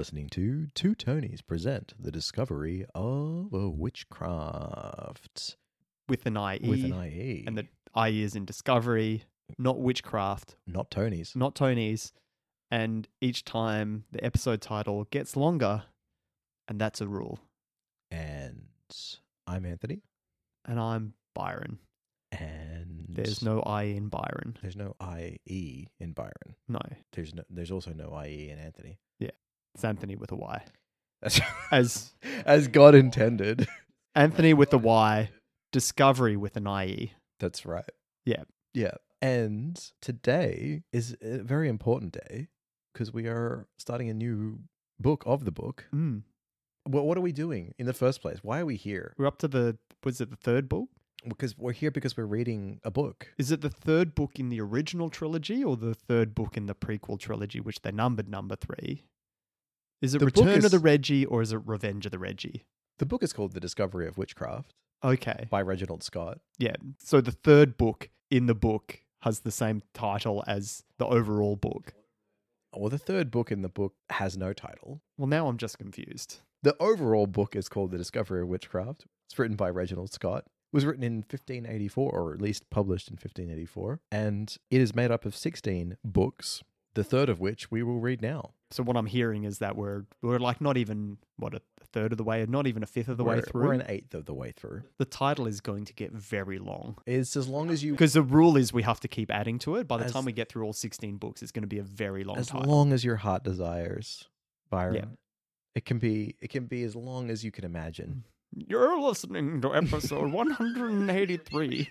listening to Two Tonys present the discovery of a witchcraft. With an IE. With an IE. And the IE is in discovery, not witchcraft, Not Tonys. not Tony's. And each time the episode title gets longer, and that's a rule. And I'm Anthony. And I'm Byron. And There's no IE in Byron. There's no IE in Byron. No, There's also no IE in Anthony. it's Anthony with a Y. That's As God intended. Anthony with a Y, Discovery with an IE. That's right. Yeah. Yeah. And today is a very important day because we are starting a new book of the book. Mm. What are we doing in the first place? Why are we here? We're up to the third book? Because we're here because we're reading a book. Is it the third book in the original trilogy or the third book in the prequel trilogy, which they numbered number 3? Is it The book Return is- of the Reggie or is it Revenge of the Reggie? The book is called The Discovery of Witchcraft Okay. by Reginald Scott. Yeah. So the third book in the book has the same title as the overall book. Well, the third book in the book has no title. Well, now I'm just confused. The overall book is called The Discovery of Witchcraft. It's written by Reginald Scott. It was written in 1584, or at least published in 1584. And it is made up of 16 books, the third of which we will read now. So what I'm hearing is that we're like not even, a third of the way, not even a fifth of the way through. We're an eighth of the way through. The title is going to get very long. It's as long as you... Because the rule is we have to keep adding to it. By the As- time we get through all 16 books, it's going to be a very long As title. long as your heart desires, Byron. Yeah. It can be as long as you can imagine. You're listening to episode 183.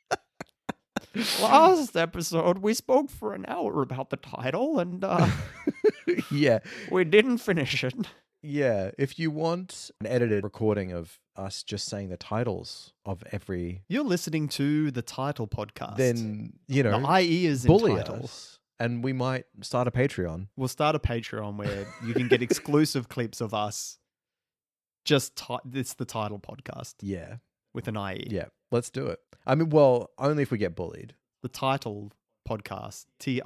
Last episode, we spoke for an hour about the title, and Yeah. we didn't finish it. Yeah. If you want an edited recording of us just saying the titles of every, You're listening to the title podcast. then, you know, the IE is in bully title. us. And we might start a Patreon. We'll start a Patreon where you can get exclusive clips of us. It's the title podcast Yeah. with an IE. Yeah. Let's do it. I mean, well, only if we get bullied. The title podcast,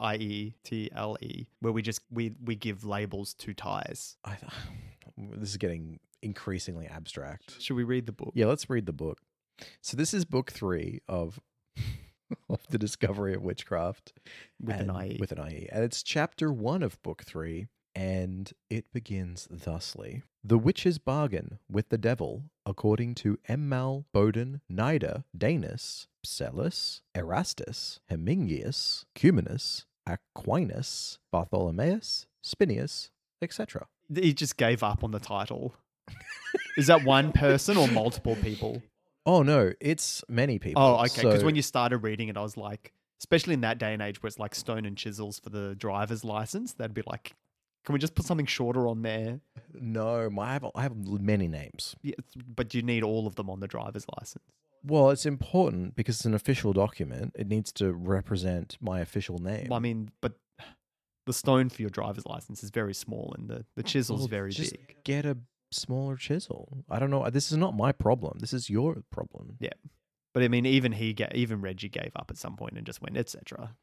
TIETLE, where we give labels to ties. This is getting increasingly abstract. Should we read the book? Yeah, let's read the book. So this is book 3 of of The Discovery of Witchcraft. With an IE. With an IE. And it's chapter 1 of book 3, and it begins thusly. The witch's bargain with the devil, according to Emmal, Bodin, Nida, Danus, Psellus, Erastus, Hemingius, Cumanus, Aquinas, Bartholomeus, Spinius, etc. He just gave up on the title. Is that one person or multiple people? Oh no, it's many people. Oh, okay. Because So- when you started reading it, I was like, especially in that day and age where it's like stone and chisels for the driver's license, they'd be like, can we just put something shorter on there? No, I have many names. Yeah, but you need all of them on the driver's license. Well, it's important because it's an official document. It needs to represent my official name. Well, I mean, but the stone for your driver's license is very small and the chisel's Well, very just big. get a smaller chisel. I don't know. This is not my problem. This is your problem. Yeah. But I mean, even Reggie gave up at some point and just went, etc.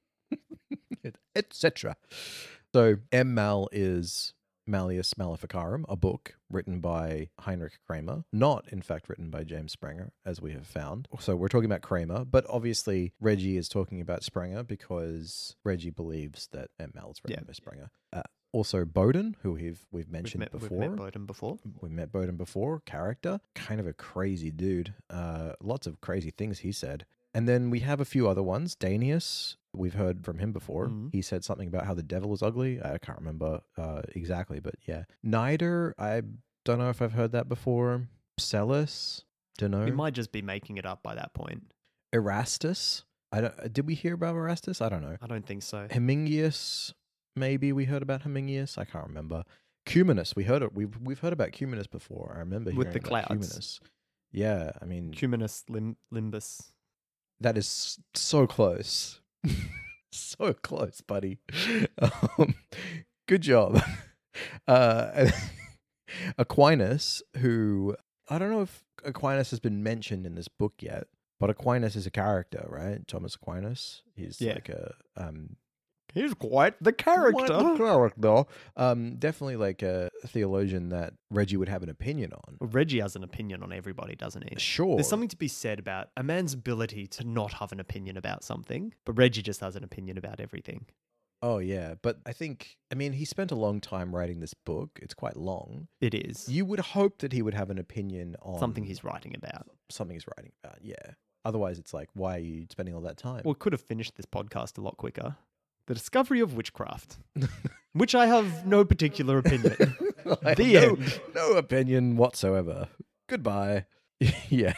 Etc. So, Mal is Malleus Maleficarum, a book written by Heinrich Kramer, not in fact written by James Sprenger, as we have found. So we're talking about Kramer, but obviously Reggie is talking about Sprenger because Reggie believes that Mal is written by Sprenger. Also Bodin, who we've mentioned before. We've met Bodin before. We met Bodin before. Character, kind of a crazy dude. Lots of crazy things he said. And then we have a few other ones. Danius, we've heard from him before. Mhm. He said something about how the devil is ugly. I can't remember exactly, but yeah. Nider, I don't know if I've heard that before. Psellus, don't know. We might just be making it up by that point. Erastus, did we hear about Erastus? I don't know. I don't think so. Hemingius, maybe we heard about Hemingius. I can't remember. Cumanus, we heard it. We've heard about Cumanus before. I remember With hearing the about clouds. Cumanus. Yeah, I mean, Cumanus limbus. that is so close. So close, buddy. Good job. Aquinas, who I don't know if Aquinas has been mentioned in this book yet, but Aquinas is a character, right? Thomas Aquinas. He's Yeah. like a He's quite the character. What a character. Definitely like a theologian that Reggie would have an opinion on. Well, Reggie has an opinion on everybody, doesn't he? Sure. There's something to be said about a man's ability to not have an opinion about something, but Reggie just has an opinion about everything. Oh, yeah. But I mean, he spent a long time writing this book. It's quite long. It is. You would hope that he would have an opinion on Something he's writing about. something he's writing about. Yeah. Otherwise, it's like, why are you spending all that time? Well, could have finished this podcast a lot quicker. The Discovery of Witchcraft, which I have no particular opinion. I The have end. no opinion whatsoever. Goodbye. Yeah.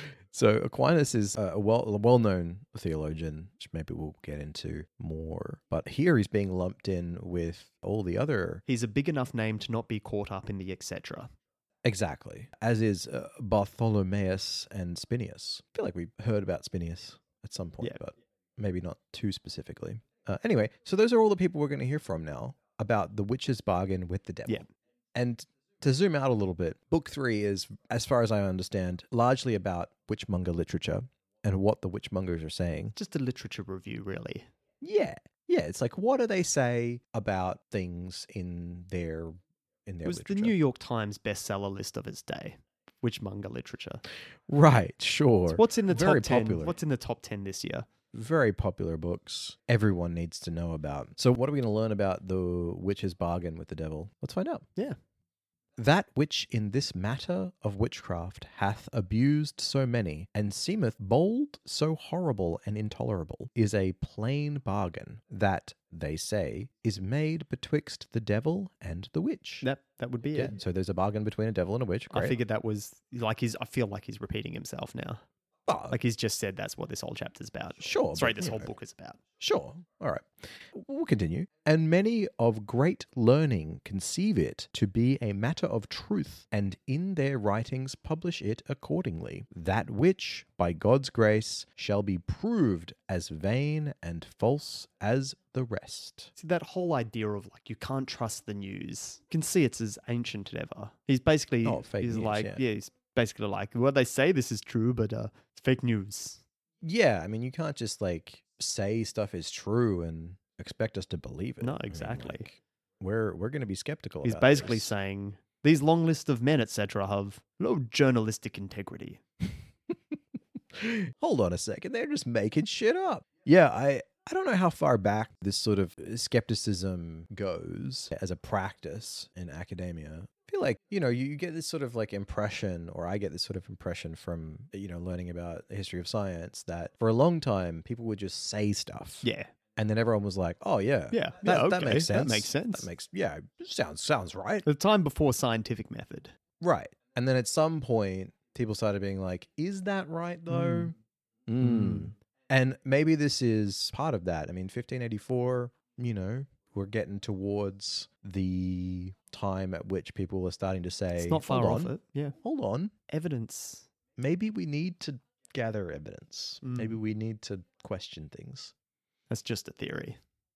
So Aquinas is a well-known theologian, which maybe we'll get into more. But here he's being lumped in with all the other... He's a big enough name to not be caught up in the etc. Exactly. As is Bartholomaeus and Spinius. I feel like we heard about Spinius at some point, Yeah. but maybe not too specifically. Anyway, so those are all the people we're going to hear from now about the witch's bargain with the devil. Yeah. And to zoom out a little bit, book 3 is, as far as I understand, largely about witchmonger literature and what the witchmongers are saying. Just a literature review, really. Yeah. Yeah, it's like, what do they say about things in their It was literature? the New York Times bestseller list of its day. Witchmonger literature. Right, sure. So what's in the Very top 10? popular. What's in the top 10 this year? Very popular books everyone needs to know about. So what are we going to learn about the witch's bargain with the devil? Let's find out. Yeah. That which in this matter of witchcraft hath abused so many, and seemeth bold, so horrible and intolerable, is a plain bargain that, they say, is made betwixt the devil and the witch. That would be Yeah, it. so there's a bargain between a devil and a witch. Great. I figured that was like I feel like he's repeating himself now. Oh, Like he's just said that's what this whole chapter's about. sure. Sorry, but, this you whole know. book is about. Sure. All right. We'll continue. And many of great learning conceive it to be a matter of truth, and in their writings publish it accordingly, that which, by God's grace, shall be proved as vain and false as the rest. See, that whole idea of like you can't trust the news. You can see it's as ancient as ever. He's basically Fake he's news, like yeah. he's basically like, well, they say this is true, but it's fake news. Yeah, I mean, you can't just like say stuff is true and expect us to believe it. No, I mean, exactly. like, we're going to be skeptical. He's about basically this. saying these long lists of men, etc., have no journalistic integrity. Hold on a second. They're just making shit up. Yeah, I don't know how far back this sort of skepticism goes as a practice in academia. I feel like, you get this sort of like impression, or I get this sort of impression from, learning about the history of science, that for a long time people would just say stuff. Yeah, And then everyone was like, oh yeah. yeah, That okay, makes sense. That makes sense. That makes, yeah, sounds right. The time before scientific method. Right. And then at some point, people started being like, is that right though? And maybe this is part of that. I mean, 1584, we're getting towards the time at which people are starting to say, It's not far hold off on, it. Yeah, hold on. evidence. Maybe we need to gather evidence. Mm. Maybe we need to question things. That's just a theory.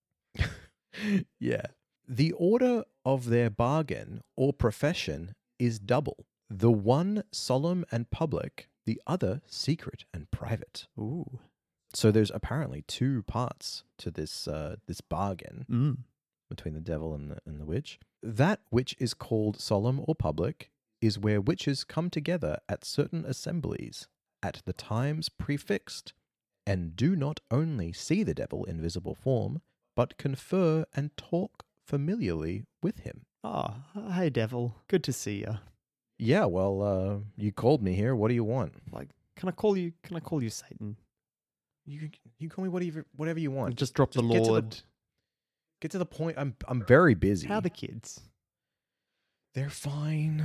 Yeah. The order of their bargain or profession is double. The one solemn and public, the other secret and private. Ooh. So there's apparently two parts to this this bargain Mm. between the devil and the witch. That which is called solemn or public is where witches come together at certain assemblies at the times prefixed, and do not only see the devil in visible form, but confer and talk familiarly with him. Oh, hey, devil. Good to see you. Yeah, well, you called me here. What do you want? Like, can I call you Satan? You call me whatever you want. Just drop the get to the- Lord. Get to the point. I'm very busy. How are the kids? They're fine.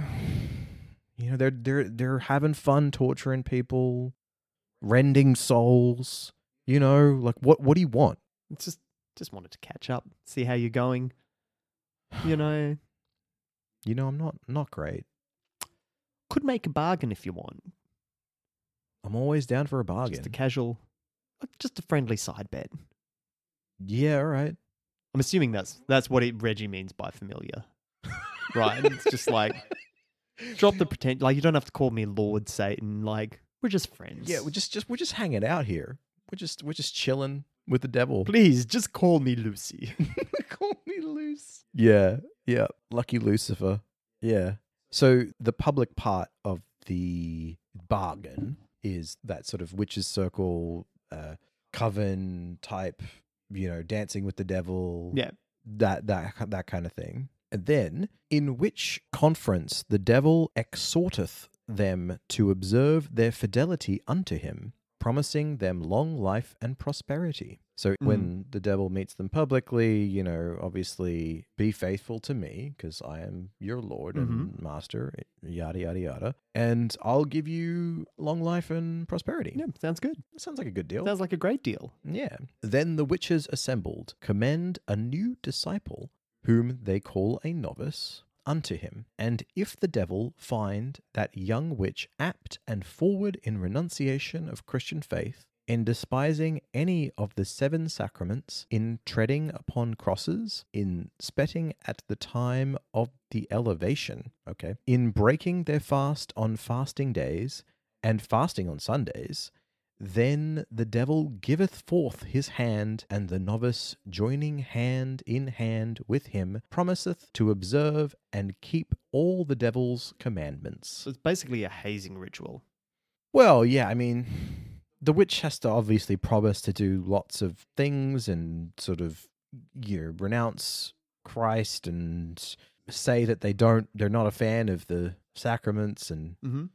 They're having fun torturing people, rending souls. Like what do you want? It's just wanted to catch up, see how you're going. You know, I'm not great. could make a bargain if you want. I'm always down for a bargain. Just a casual, just a friendly side bet. Yeah, all right. I'm assuming that's what Reggie means by familiar, right? It's just like drop the pretend. Like you don't have to call me Lord Satan. Like we're just friends. Yeah, we're just hanging out here. We're just chilling. with the devil. Please, just call me Lucy. Call me loose. Yeah, yeah. Lucky Lucifer. Yeah. So the public part of the bargain is that sort of witches' circle, coven type, dancing with the devil. Yeah. That kind of thing. And then, in which conference the devil exhorteth them to observe their fidelity unto him, promising them long life and prosperity. So when the devil meets them publicly, obviously be faithful to me because I am your Lord and Master, yada, yada, yada. And I'll give you long life and prosperity. Yeah, sounds good. That sounds like a good deal. Sounds like a great deal. Yeah. Then the witches assembled commend a new disciple, whom they call a novice, unto him. And if the devil find that young witch apt and forward in renunciation of Christian faith, in despising any of the 7 sacraments, in treading upon crosses, in spetting at the time of the elevation, in breaking their fast on fasting days, and fasting on Sundays, then the devil giveth forth his hand, and the novice, joining hand in hand with him, promiseth to observe and keep all the devil's commandments. So it's basically a hazing ritual. Well, yeah, I mean, the witch has to obviously promise to do lots of things and sort of, renounce Christ and say that they're not a fan of the sacraments and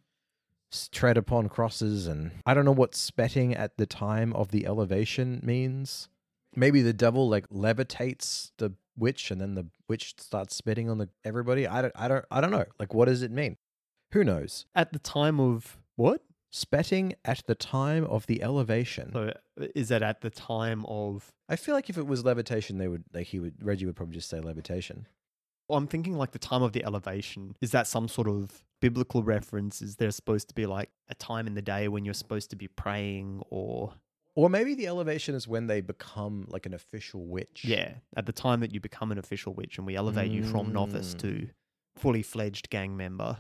tread upon crosses. And I don't know what spetting at the time of the elevation means. Maybe the devil levitates the witch and then the witch starts spitting on everybody. I don't know. What does it mean? Who knows? At the time of what? Spetting at the time of the elevation. So is that at the time of? I feel like if it was levitation, Reggie would probably just say levitation. Well, I'm thinking the time of the elevation. Is that some sort of biblical reference? Is there supposed to be a time in the day when you're supposed to be praying or maybe the elevation is when they become an official witch. Yeah, at the time that you become an official witch and we elevate you from novice to fully fledged gang member,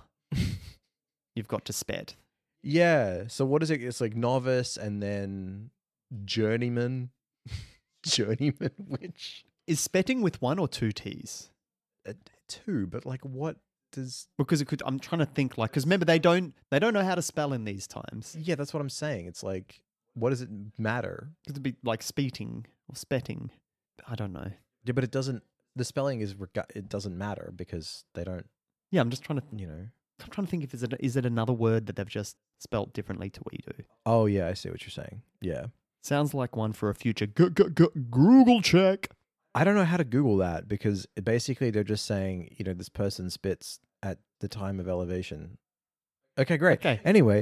you've got to spet. Yeah. So what is it? It's novice and then journeyman. Journeyman witch. Is spetting with 1 or 2 T's? 2, but what does? Because it could. I'm trying to think because remember they don't know how to spell in these times. Yeah, that's what I'm saying. It's what does it matter? Could it be speaking or spetting? I don't know. Yeah, but it doesn't. The spelling it doesn't matter because they don't. Yeah, I'm just trying to. I'm trying to think if is it another word that they've just spelt differently to we do. Oh yeah, I see what you're saying. Yeah, sounds like one for a future Google check. I don't know how to Google that because basically they're just saying this person spits at the time of elevation. Okay, great. Okay. Anyway.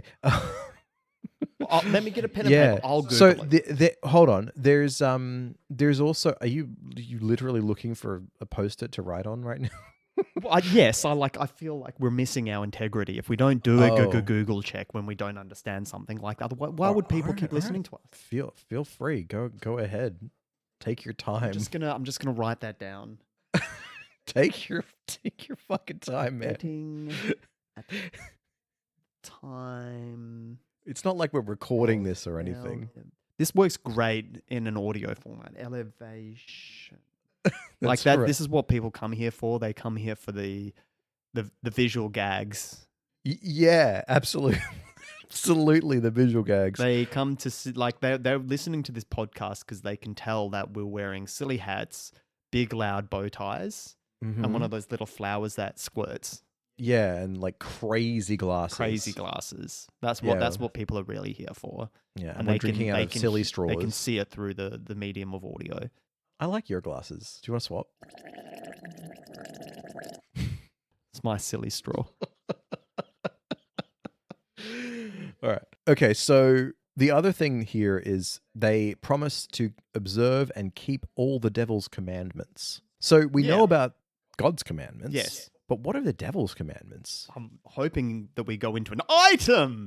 Let me get a pen and paper. I'll Google so it. Hold on. There's also. Are you literally looking for a post-it to write on right now? Yes. I feel like we're missing our integrity if we don't do a Google check when we don't understand something like that. Why would people keep listening to us? Feel free. Go ahead. Take your time. I'm just gonna write that down. Take your fucking time, man. Betting at the time. It's not like we're recording this or anything. This works great in an audio format. Elevation. Like that. Right. This is what people come here for. They come here for the visual gags. Yeah, absolutely. Absolutely, the visual gags. They come to see, they're listening to this podcast because they can tell that we're wearing silly hats, big loud bow ties, and one of those little flowers that squirts. Yeah, and crazy glasses. That's what people are really here for. Yeah, and we're drinking out of silly straws. They can see it through the medium of audio. I like your glasses. Do you want to swap? It's my silly straw. All right. Okay, so the other thing here is they promise to observe and keep all the devil's commandments. So we know about God's commandments. Yes. But what are the devil's commandments? I'm hoping that we go into an item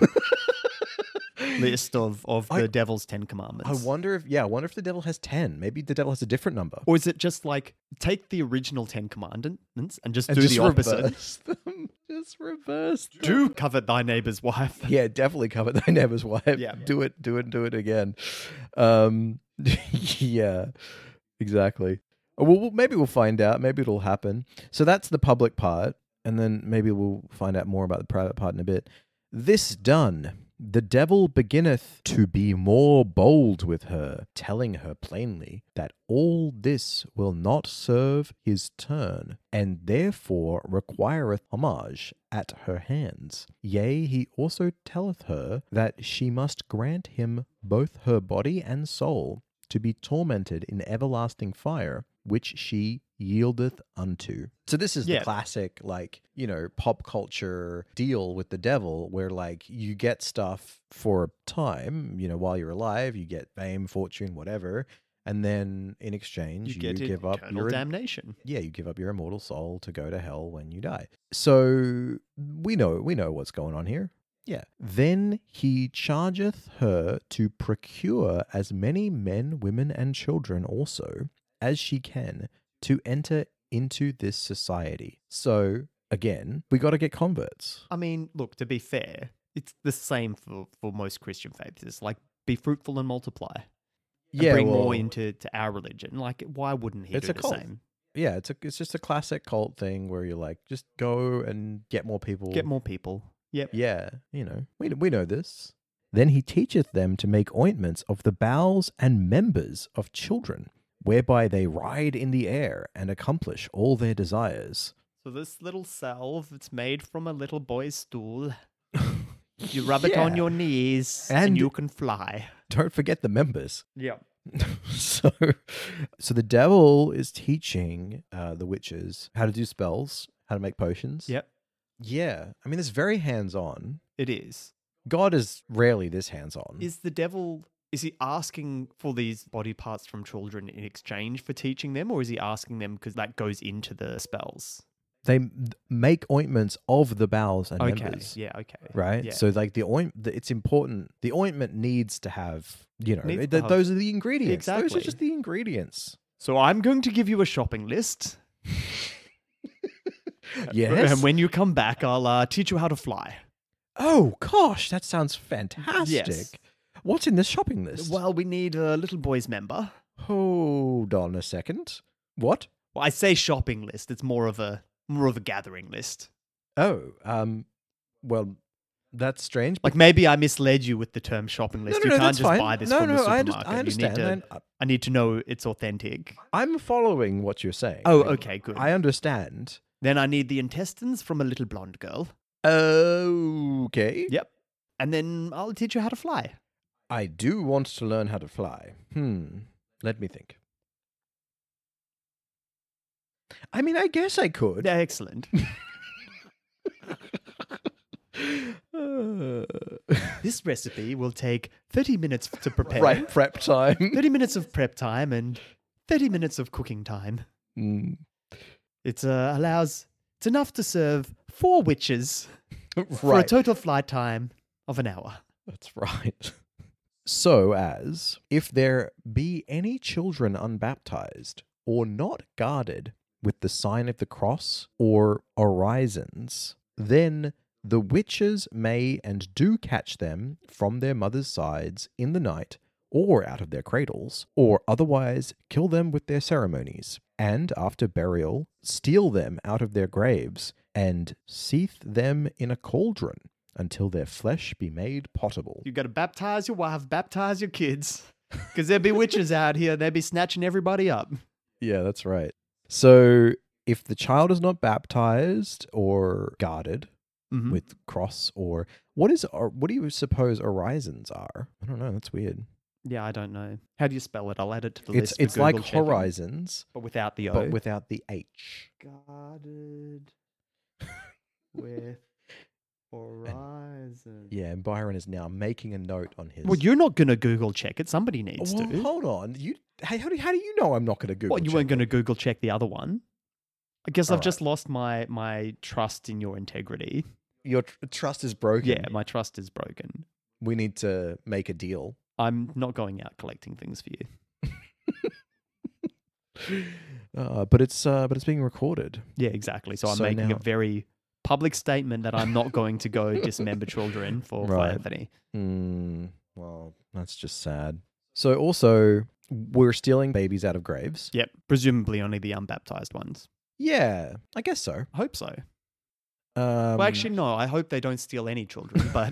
list of the devil's 10 commandments. I wonder if the devil has 10. Maybe the devil has a different number. Or is it just take the original 10 commandments and just do the opposite? Reverse them. Just reverse them. Do covet thy neighbor's wife. Yeah, definitely covet thy neighbor's wife. Yeah. Do it again. Yeah, exactly. Well, maybe we'll find out. Maybe it'll happen. So that's the public part, and then maybe we'll find out more about the private part in a bit. This done, the devil beginneth to be more bold with her, telling her plainly that all this will not serve his turn, and therefore requireth homage at her hands. Yea, he also telleth her that she must grant him both her body and soul to be tormented in everlasting fire, which she yieldeth unto. So this is the Yeah. classic, like, pop culture deal with the devil, where like you get stuff for a time, while you're alive, you get fame, fortune, whatever, and then in exchange You get give up eternal damnation. you give up your immortal soul to go to hell when you die. So we know what's going on here. Yeah. Then he chargeth her to procure as many men, women, and children also as she can to enter into this society. So again, we got to get converts. I mean, look, to be fair, it's the same for most Christian faiths. It's like, be fruitful and multiply. And bring more into our religion. Like, why wouldn't he it's do a the cult. same? Yeah, it's just a classic cult thing where you're like, just go and get more people. Get more people. Yep. Yeah, we know this. Then he teacheth them to make ointments of the bowels and members of children, whereby they ride in the air and accomplish all their desires. So this little salve, it's made from a little boy's stool. You rub it on your knees and you can fly. Don't forget the members. Yep. So the devil is teaching the witches how to do spells, how to make potions. Yep. Yeah. I mean, it's very hands-on. It is. God is rarely this hands-on. Is the devil, is he asking for these body parts from children in exchange for teaching them, or is he asking them because that goes into the spells? They make ointments of the bowels and members. Yeah, okay. Right? Yeah. So like it's important. The ointment needs to have, Needs to have- those are the ingredients. Exactly. Those are just the ingredients. So I'm going to give you a shopping list. Yes. And when you come back, I'll teach you how to fly. Oh, gosh, that sounds fantastic. Yes. What's in this shopping list? Well, we need a little boy's member. Hold on a second. What? Well, I say shopping list. It's more of a gathering list. Oh, well, that's strange. Like maybe I misled you with the term shopping list. You can't that's just fine. buy this from the supermarket. I understand. I need to know it's authentic. I'm following what you're saying. Oh, okay, good. I understand. Then I need the intestines from a little blonde girl. Okay. Yep. And then I'll teach you how to fly. I do want to learn how to fly. Let me think. I mean, I guess I could. Excellent. This recipe will take 30 minutes to prepare. Right, prep time. 30 minutes of prep time and 30 minutes of cooking time. It's enough to serve 4 witches for a Right. total flight time of an hour. That's right. So as, if there be any children unbaptized, or not guarded with the sign of the cross or orisons, then the witches may and do catch them from their mothers' sides in the night, or out of their cradles, or otherwise kill them with their ceremonies, and after burial steal them out of their graves, and seethe them in a cauldron, until their flesh be made potable. You got to baptize your wife, baptize your kids, because there be witches out here. They be snatching everybody up. Yeah, that's right. So if the child is not baptized or guarded Mhm. with cross, or what do you suppose orisons are? I don't know. That's weird. Yeah, I don't know. How do you spell it? I'll add it to the It's list. for it's like Google checking. horizons, But without the O. but without the H. Guarded with horizon. Yeah, and Byron is now making a note on his. Well, you're not going to Google check it. Somebody needs Well, to. hold on. How do you know I'm not going to Google? What, you weren't going to Google check the other one? I guess All I've just lost my trust in your integrity. Your trust is broken. Yeah, my trust is broken. We need to make a deal. I'm not going out collecting things for you. But it's being recorded. Yeah, exactly. So I'm So making now- a very public statement that I'm not going to go dismember children for Right. Anthony. Well, that's just sad. So also, we're stealing babies out of graves. Yep. Presumably only the unbaptized ones. Yeah, I guess so. I hope so. Well, actually, no. I hope they don't steal any children, but...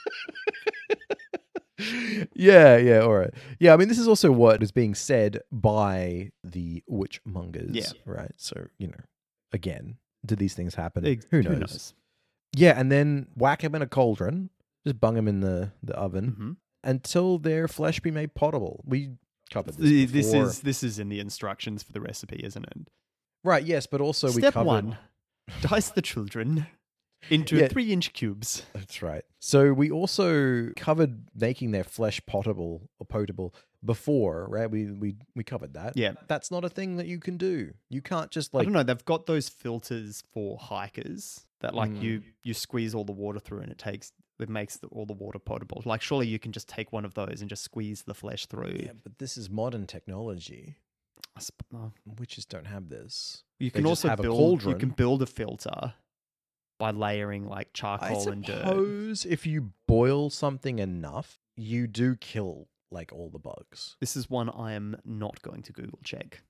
yeah, all right. Yeah, I mean, this is also what is being said by the witchmongers, Yeah. right? So, again, did these things happen? Who Who knows? Yeah, and then whack him in a cauldron, just bung him in the oven Mhm. until their flesh be made potable. We covered this before. This is in the instructions for the recipe, isn't it? Right, yes, but also we Step covered... 1, dice the children into 3-inch cubes. That's right. So we also covered making their flesh potable before, right? We covered that. Yeah. That's not a thing that you can do. You can't just I don't know. They've got those filters for hikers that Mm. you squeeze all the water through and it makes all the water potable. Like surely you can just take one of those and just squeeze the flesh through. Yeah, but this is modern technology. No. Witches don't have this. You They can just also have a build. cauldron. You can build a filter by layering like charcoal I and dirt. suppose if you boil something enough, you do kill like all the bugs. This is one I am not going to Google check.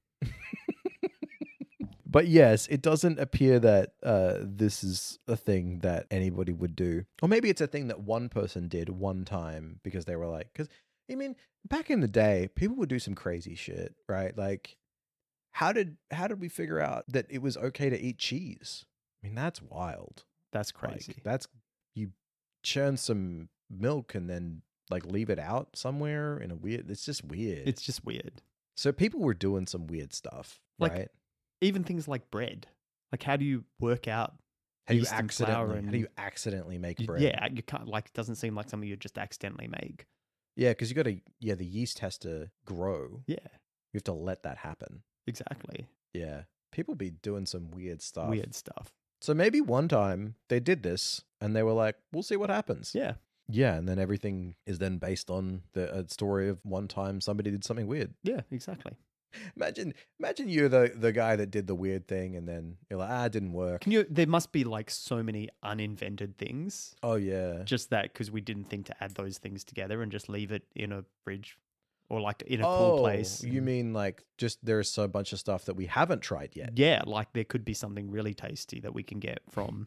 But yes, it doesn't appear that this is a thing that anybody would do. Or maybe it's a thing that one person did one time because they were like, because, I mean, back in the day, people would do some crazy shit, right? Like, how did we figure out that it was okay to eat cheese? I mean, that's wild. That's crazy. Like, that's, you churn some milk and then like leave it out somewhere in a weird, it's just weird. It's just weird. So people were doing some weird stuff, Like, right? Even things like bread. Like, how do you work out How do you yeast and flour accidentally make bread? Yeah, you can't. Like, it doesn't seem like something you just accidentally make. Yeah, because the yeast has to grow. Yeah, You have to let that happen. exactly. Yeah. People be doing some weird stuff. Weird stuff. So maybe one time they did this and they were like, we'll see what happens. Yeah. Yeah, and then everything is then based on the story of one time somebody did something weird. Yeah, exactly. Imagine you're the guy that did the weird thing and then you're like, it didn't work. There must be like so many uninvented things. Oh, yeah. Just that because we didn't think to add those things together and just leave it in a fridge or like in a cool place. You mean like just there's a bunch of stuff that we haven't tried yet? Yeah, like there could be something really tasty that we can get from,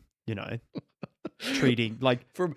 treating like from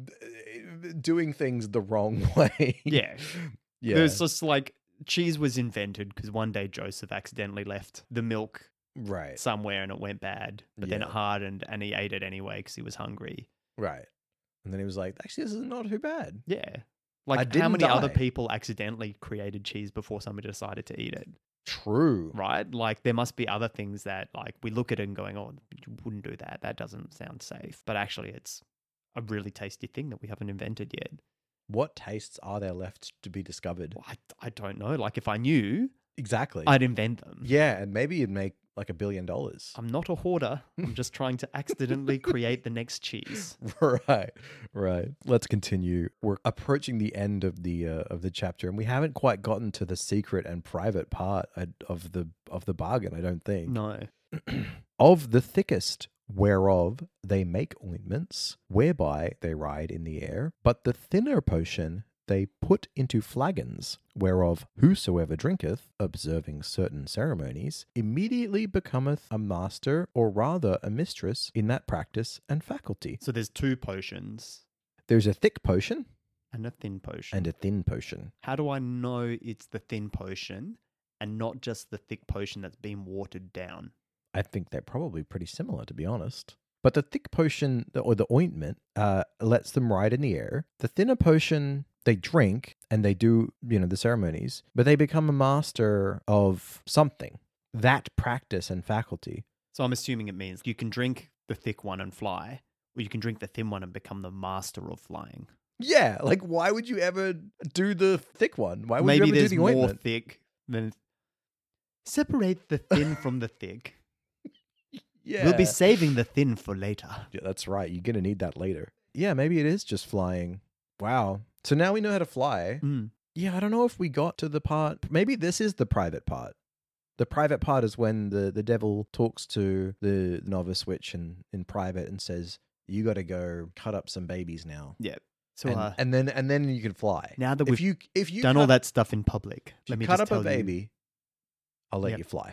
doing things the wrong way. yeah. Yeah. There's just like cheese was invented because one day Joseph accidentally left the milk right. somewhere and it went bad, but then it Yeah. hardened and he ate it anyway because he was hungry. Right. And then he was like, actually, this is not too bad. Yeah. I Like how didn't many other die. people accidentally created cheese before somebody decided to eat it? True. Right? Like there must be other things that like we look at it and going, oh, you wouldn't do that. That doesn't sound safe. But actually it's a really tasty thing that we haven't invented yet. What tastes are there left to be discovered? Well, I don't know. Like if I knew, Exactly. I'd invent them. Yeah, and maybe you'd make like $1 billion. I'm not a hoarder. I'm just trying to accidentally create the next cheese. Right. Let's continue. We're approaching the end of the chapter, and we haven't quite gotten to the secret and private part of the bargain. I don't think. No. Of the thickest whereof they make ointments, whereby they ride in the air, but the thinner potion they put into flagons, whereof whosoever drinketh, observing certain ceremonies, immediately becometh a master, or rather a mistress, in that practice and faculty. So there's 2 potions There's a thick potion and a thin potion. and a thin potion. How do I know it's the thin potion and not just the thick potion that's been watered down? I think they're probably pretty similar, to be honest. But the thick potion, or the ointment, lets them ride in the air. The thinner potion, they drink and they do, the ceremonies, but they become a master of something. That practice and faculty. So I'm assuming it means you can drink the thick one and fly, or you can drink the thin one and become the master of flying. Yeah, like why would you ever do the thick one? Why would Maybe you ever do there's the more ointment? thick than... Separate the thin from the thick. Yeah. We'll be saving the thin for later. Yeah, that's right. You're going to need that later. Yeah, maybe it is just flying. Wow. So now we know how to fly. Mm. Yeah, I don't know if we got to the part. Maybe this is the private part. The private part is when the devil talks to the novice witch in private and says, you got to go cut up some babies now. Yeah. So and then you can fly. now that If we've you done all that stuff in public, if let you me cut just up a tell you. baby, I'll let Yep. you fly.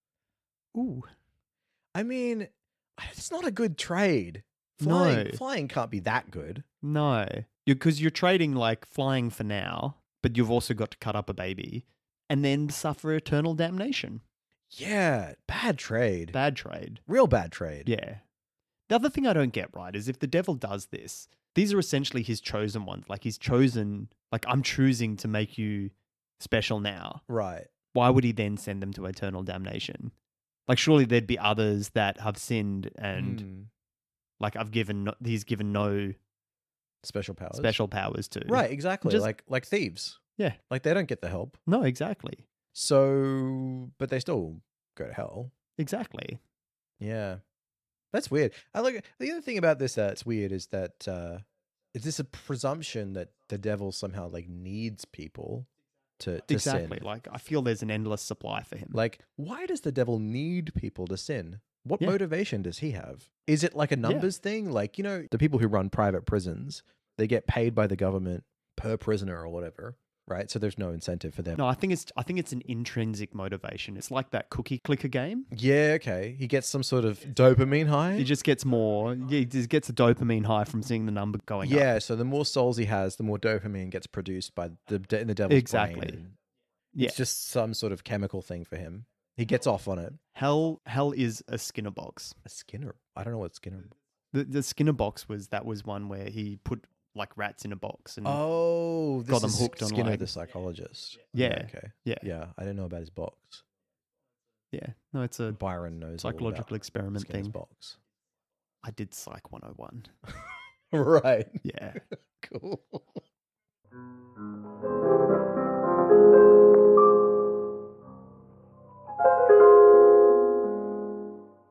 Ooh, I mean, it's not a good trade. No. Flying can't be that good. no, because you're trading like flying for now, but you've also got to cut up a baby and then suffer eternal damnation. Yeah, bad trade. Bad trade. Real bad trade. Yeah. The other thing I don't get right is if the devil does this, these are essentially his chosen ones. Like he's chosen, like I'm choosing to make you special now. Right. Why would he then send them to eternal damnation? Like surely there'd be others that have sinned and like he's given no Special powers. special powers to. Right, exactly. Just- like thieves. Yeah. Like they don't get the help. No, exactly. So, but they still go to hell. Exactly. Yeah. That's weird. The other thing about this that's weird is that is this a presumption that the devil somehow like needs people to Exactly. sin? Like I feel there's an endless supply for him. Like, why does the devil need people to sin? What Yeah. motivation does he have? Is it like a numbers thing? Like, the people who run private prisons, they get paid by the government per prisoner or whatever, right? So there's no incentive for them. No, I think it's an intrinsic motivation. It's like that cookie clicker game. Yeah, okay. He gets some sort of dopamine high. He just gets more. He just gets a dopamine high from seeing the number going up. Yeah, so the more souls he has, the more dopamine gets produced by in the devil's Exactly. brain. And Yeah. It's just some sort of chemical thing for him. He gets off on it. Hell is a Skinner box. A Skinner. I don't know what Skinner. The Skinner box was one where he put like rats in a box and Oh, this got them is hooked on, Skinner like- the psychologist. Yeah, Okay. yeah. Yeah, I didn't know about his box. yeah. No, it's a Byron knows all about psychological experiment Skinner's thing. box. I did Psych 101. Right. Yeah. Cool.